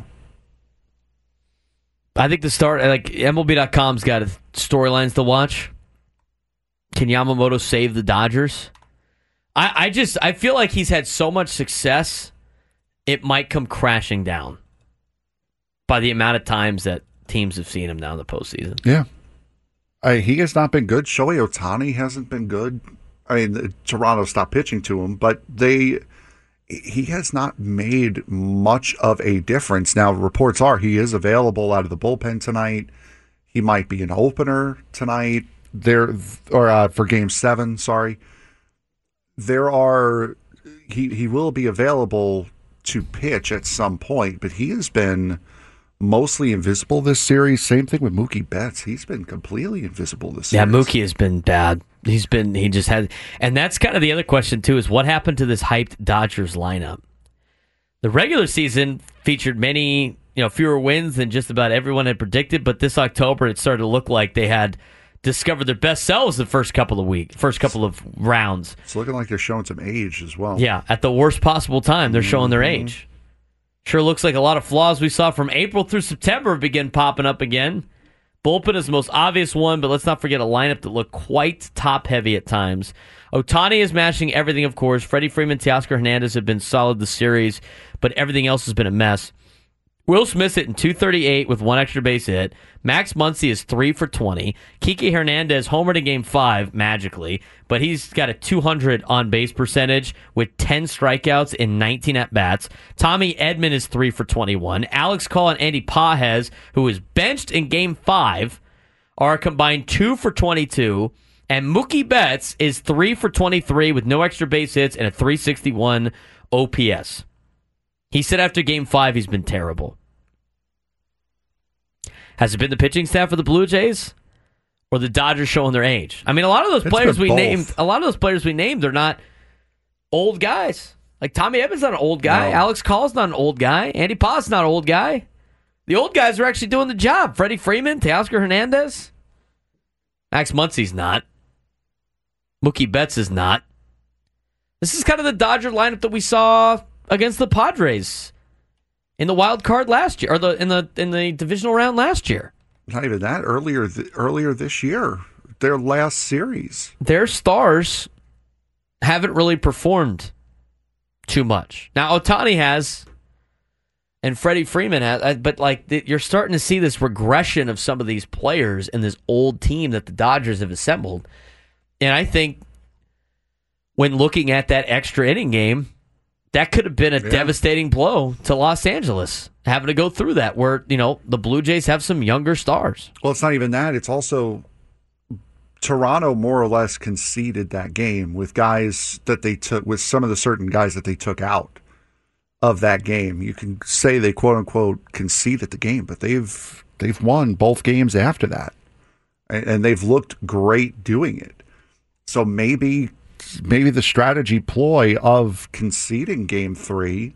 S7: I think the start, like M L B dot com's got storylines to watch. Can Yamamoto save the Dodgers? I, I just I feel like he's had so much success, it might come crashing down by the amount of times that teams have seen him now in the postseason.
S12: Yeah. I, he has not been good. Shohei Ohtani hasn't been good. I mean, Toronto stopped pitching to him, but they he has not made much of a difference. Now, reports are he is available out of the bullpen tonight. He might be an opener tonight. There or uh, for Game Seven. Sorry, there are he he will be available to pitch at some point, but he has been mostly invisible this series. Same thing with Mookie Betts. He's been completely invisible this series.
S7: Yeah, Mookie has been bad. He's been he just had, and that's kind of the other question too: is what happened to this hyped Dodgers lineup? The regular season featured many, you know, fewer wins than just about everyone had predicted, but this October it started to look like they had discovered their best selves the first couple of weeks, first couple of rounds.
S12: It's looking like they're showing some age as well.
S7: Yeah, at the worst possible time, they're showing their
S12: Mhm.
S7: age. Sure looks like a lot of flaws we saw from April through September begin popping up again. Bullpen is the most obvious one, but let's not forget a lineup that looked quite top-heavy at times. Ohtani is mashing everything, of course. Freddie Freeman, Teoscar Hernandez have been solid this series, but everything else has been a mess. Will Smith's hitting two thirty-eight with one extra base hit. Max Muncy is three for twenty. Kike Hernandez homered in Game five, magically, but he's got a two hundred on-base percentage with ten strikeouts in nineteen at-bats. Tommy Edman is three for twenty-one. Alex Call and Andy Pages, who was benched in Game five, are a combined two for twenty-two. And Mookie Betts is three for twenty-three with no extra base hits and a three sixty-one O P S. He said after Game five he's been terrible. Has it been the pitching staff of the Blue Jays or the Dodgers showing their age? I mean, a lot of those
S12: It's
S7: players
S12: been
S7: we
S12: both.
S7: named, a lot of those players we named, they're not old guys. Like Tommy Edman's not an old guy.
S12: No.
S7: Alex Call's not an old guy. Andy Paz's not an old guy. The old guys are actually doing the job. Freddie Freeman, Teoscar Hernandez, Max Muncy's not. Mookie Betts is not. This is kind of the Dodger lineup that we saw against the Padres in the wild card last year, or the in the in the divisional round last year.
S12: Not even that. Earlier, th- earlier this year, their last series.
S7: Their stars haven't really performed too much. Now Ohtani has, and Freddie Freeman has, but like th- you're starting to see this regression of some of these players in this old team that the Dodgers have assembled, and I think when looking at that extra inning game, that could have been a
S12: Yeah.
S7: devastating blow to Los Angeles, having to go through that, where, you know, the Blue Jays have some younger stars.
S12: Well, it's not even that. It's also Toronto more or less conceded that game with guys that they took, with some of the certain guys that they took out of that game. You can say they quote unquote conceded the game, but they've they've won both games after that, and, and they've looked great doing it. So maybe maybe the strategy ploy of conceding game three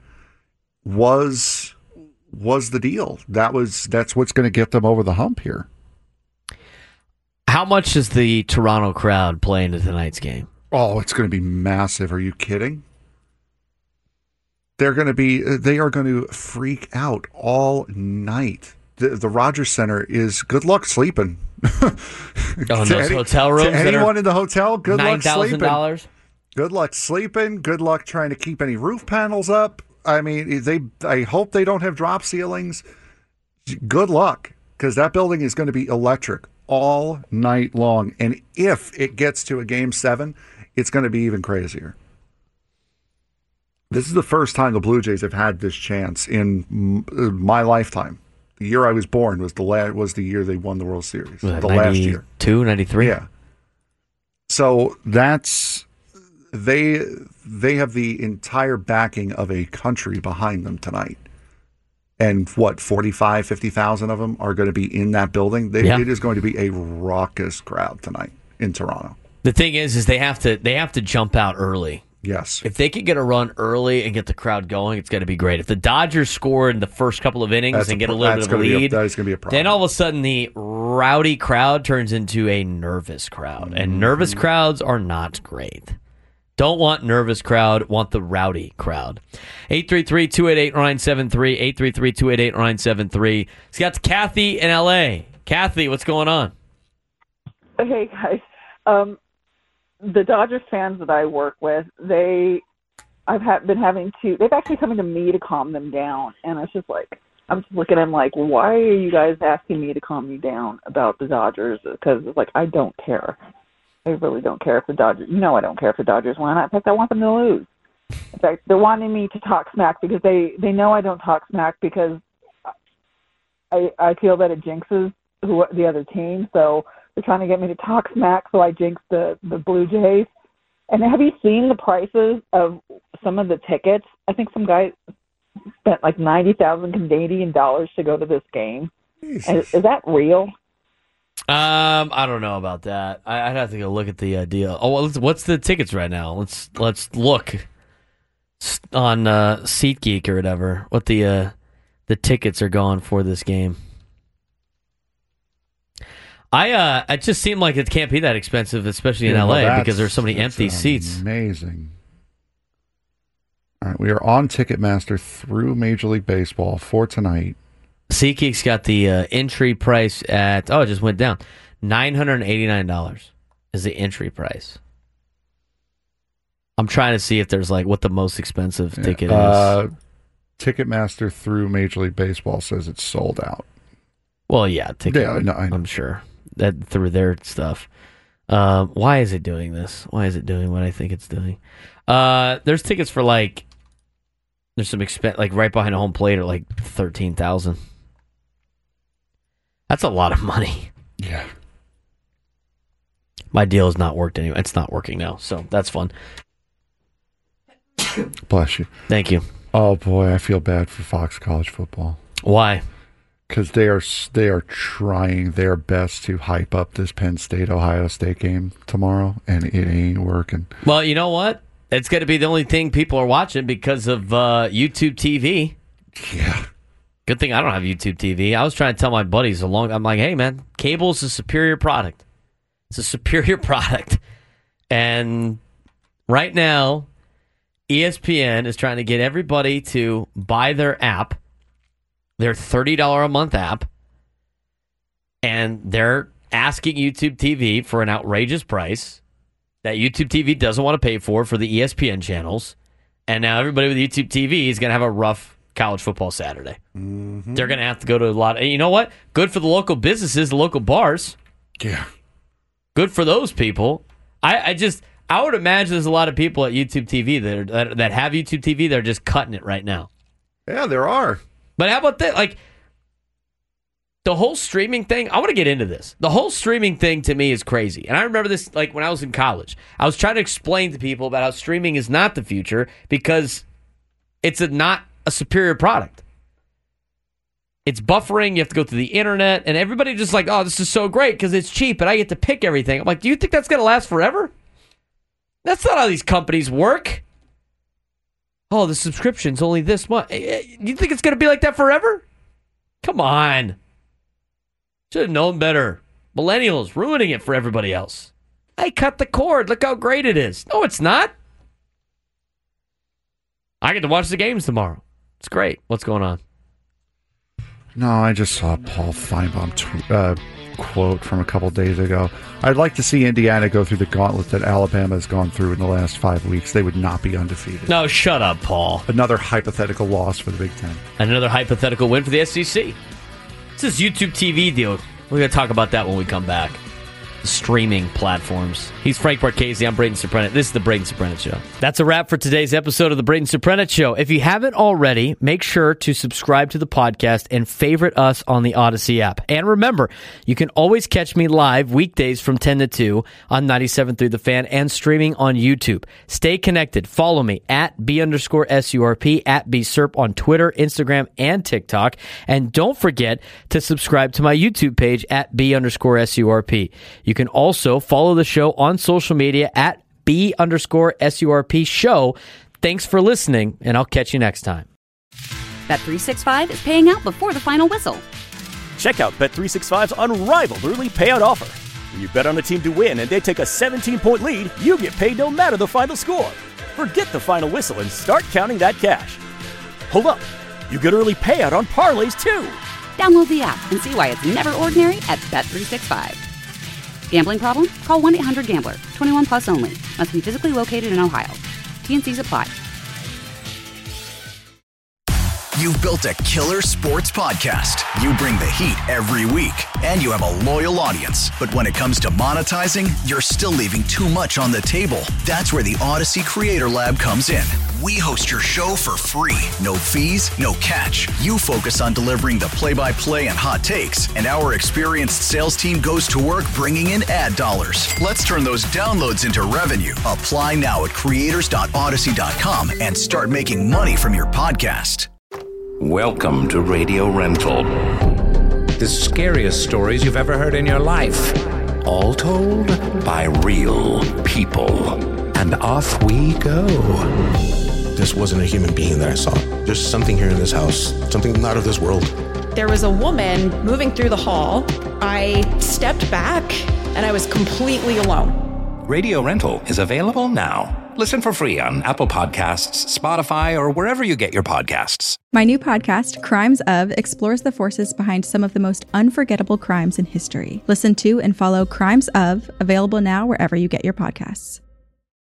S12: was was the deal. That was that's what's going to get them over the hump here.
S7: How much does the Toronto crowd play into tonight's game?
S12: Oh, it's going to be massive. Are you kidding? They're going to be they are going to freak out all night. The, the Rogers Center is good luck sleeping.
S7: Oh,
S12: To
S7: those
S12: any-
S7: hotel rooms
S12: to
S7: that
S12: anyone
S7: are
S12: in the hotel, good
S7: nine
S12: luck
S7: thousand
S12: sleeping.
S7: dollars.
S12: Good luck sleeping. Good luck trying to keep any roof panels up. I mean, they. I hope they don't have drop ceilings. Good luck, because that building is going to be electric all night long. And if it gets to a game seven, it's going to be even crazier. This is the first time the Blue Jays have had this chance in m- my lifetime. The year I was born was the la- was the year they won the World Series.
S7: Was that
S12: the last year.
S7: ninety-two, ninety-three?
S12: Yeah. So that's they they have the entire backing of a country behind them tonight. And what, forty-five, fifty thousand of them are going to be in that building? They,
S7: Yeah.
S12: It is going to be a raucous crowd tonight in Toronto.
S7: The thing is, is they have to they have to jump out early.
S12: Yes.
S7: If they could get a run early and get the crowd going, it's going to be great. If the Dodgers score in the first couple of innings
S12: That's
S7: and
S12: a
S7: get a
S12: pro-
S7: little
S12: that's
S7: bit of a
S12: gonna be a-
S7: lead,
S12: that is going to be a problem.
S7: then all of a sudden the rowdy crowd turns into a nervous crowd. And nervous crowds are not great. Don't want nervous crowd, want the rowdy crowd. eight three three, two eight eight, nine seven three, eight three three, two eight eight, nine seven three. It's got Kathy in L A. Kathy, what's going on?
S20: Hey, guys. Um, the Dodgers fans that I work with, they, I've ha- been having to, they've actually coming to me to calm them down. And it's just like, I'm just looking at them like, why are you guys asking me to calm you down about the Dodgers? Because it's like, I don't care. I really don't care if the Dodgers, you know I don't care if the Dodgers win. In fact, I want them to lose. In fact, they're wanting me to talk smack because they, they know I don't talk smack because I I feel that it jinxes who the other team. So they're trying to get me to talk smack so I jinx the, the Blue Jays. And have you seen the prices of some of the tickets? I think some guy spent like ninety thousand Canadian dollars to go to this game. Is, is that real?
S7: Um, I don't know about that. I, I'd have to go look at the uh, deal. Oh, well, let's, what's the tickets right now? Let's let's look S- on uh, SeatGeek or whatever. What the uh, the tickets are going for this game? I uh, it just seemed like it can't be that expensive, especially in
S12: Yeah,
S7: L A,
S12: well,
S7: because there's so many
S12: that's
S7: empty seats.
S12: Amazing. All right, we are on Ticketmaster through Major League Baseball for tonight.
S7: SeatGeek's got the uh, entry price at oh, it just went down. Nine hundred and eighty nine dollars is the entry price. I'm trying to see if there's like what the most expensive ticket
S12: Uh,
S7: is.
S12: Ticketmaster through Major League Baseball says it's sold out.
S7: Well, yeah, ticket.
S12: Yeah, no, I know.
S7: I'm sure that through their stuff. Um, why is it doing this? Why is it doing what I think it's doing? Uh, there's tickets for like there's some expense like right behind a home plate are like thirteen thousand. That's a lot of money.
S12: Yeah.
S7: My deal has not worked anyway. It's not working now, so that's fun.
S12: Bless you.
S7: Thank you.
S12: Oh boy, I feel bad for Fox College Football.
S7: Why?
S12: Because they are they are trying their best to hype up this Penn State Ohio State game tomorrow, and it ain't working.
S7: Well, you know what? It's going to be the only thing people are watching because of uh, YouTube T V.
S12: Yeah.
S7: Good thing I don't have YouTube T V. I was trying to tell my buddies along. I'm like, hey man, cable's a superior product. It's a superior product, and right now, E S P N is trying to get everybody to buy their app, their thirty dollars a month app, and they're asking YouTube T V for an outrageous price that YouTube T V doesn't want to pay for for the E S P N channels. And now everybody with YouTube T V is going to have a rough college football Saturday.
S12: Mm-hmm.
S7: They're going to have to go to a lot. And you know what? Good for the local businesses, the local bars.
S12: Yeah.
S7: Good for those people. I, I just, I would imagine there's a lot of people at YouTube T V that, are, that that have YouTube T V. They're just cutting it right now.
S12: Yeah, there are.
S7: But how about that? Like, the whole streaming thing, I want to get into this. The whole streaming thing to me is crazy. And I remember this, like, when I was in college. I was trying to explain to people about how streaming is not the future because it's a, not a superior product. It's buffering. You have to go through the internet. And everybody just like, oh, this is so great because it's cheap and I get to pick everything. I'm like, do you think that's going to last forever? That's not how these companies work. Oh, the subscription's only this much. Do you think it's going to be like that forever? Come on. Should have known better. Millennials ruining it for everybody else. Hey, cut the cord. Look how great it is. No, it's not. I get to watch the games tomorrow. It's great. What's going on?
S12: No, I just saw Paul Feinbaum tw- uh, quote from a couple days ago. I'd like to see Indiana go through the gauntlet that Alabama has gone through in the last five weeks. They would not be undefeated.
S7: No, shut up, Paul.
S12: Another hypothetical loss for the Big Ten.
S7: Another hypothetical win for the S E C. It's this YouTube T V deal. We're going to talk about that when we come back. streaming platforms. He's Frank Marchese. I'm Braden Soprenet. This is the Braden Soprenet Show. That's a wrap for today's episode of the Braden Soprenet Show. If you haven't already, make sure to subscribe to the podcast and favorite us on the Odyssey app. And remember, you can always catch me live weekdays from ten to two on ninety-seven point three The Fan and streaming on YouTube. Stay connected. Follow me at B underscore S U R P, at B S U R P on Twitter, Instagram, and TikTok. And don't forget to subscribe to my YouTube page at B underscore S U R P. You can also follow the show on social media at B underscore S U R P show. Thanks for listening, and I'll catch you next time.
S1: Bet three sixty-five is paying out before the final whistle.
S2: Check out Bet three sixty-five's unrivaled early payout offer. When you bet on a team to win and they take a seventeen-point lead, you get paid no matter the final score. Forget the final whistle and start counting that cash. Hold up. You get early payout on parlays, too.
S1: Download the app and see why it's never ordinary at Bet three sixty-five. Gambling problem? Call one eight hundred gambler. twenty-one plus only. Must be physically located in Ohio. T N Cs apply.
S3: You've built a killer sports podcast. You bring the heat every week, and you have a loyal audience. But when it comes to monetizing, you're still leaving too much on the table. That's where the Odyssey Creator Lab comes in. We host your show for free. No fees, no catch. You focus on delivering the play-by-play and hot takes, and our experienced sales team goes to work bringing in ad dollars. Let's turn those downloads into revenue. Apply now at creators dot odyssey dot com and start making money from your podcast.
S4: Welcome to Radio Rental. The scariest stories you've ever heard in your life. All told by real people. And off we go.
S5: This wasn't a human being that I saw. There's something here in this house, something not of this world.
S6: There was a woman moving through the hall. I stepped back and I was completely alone.
S4: Radio Rental is available now. Listen for free on Apple Podcasts, Spotify, or wherever you get your podcasts.
S15: My new podcast, Crimes Of, explores the forces behind some of the most unforgettable crimes in history. Listen to and follow Crimes Of, available now wherever you get your podcasts.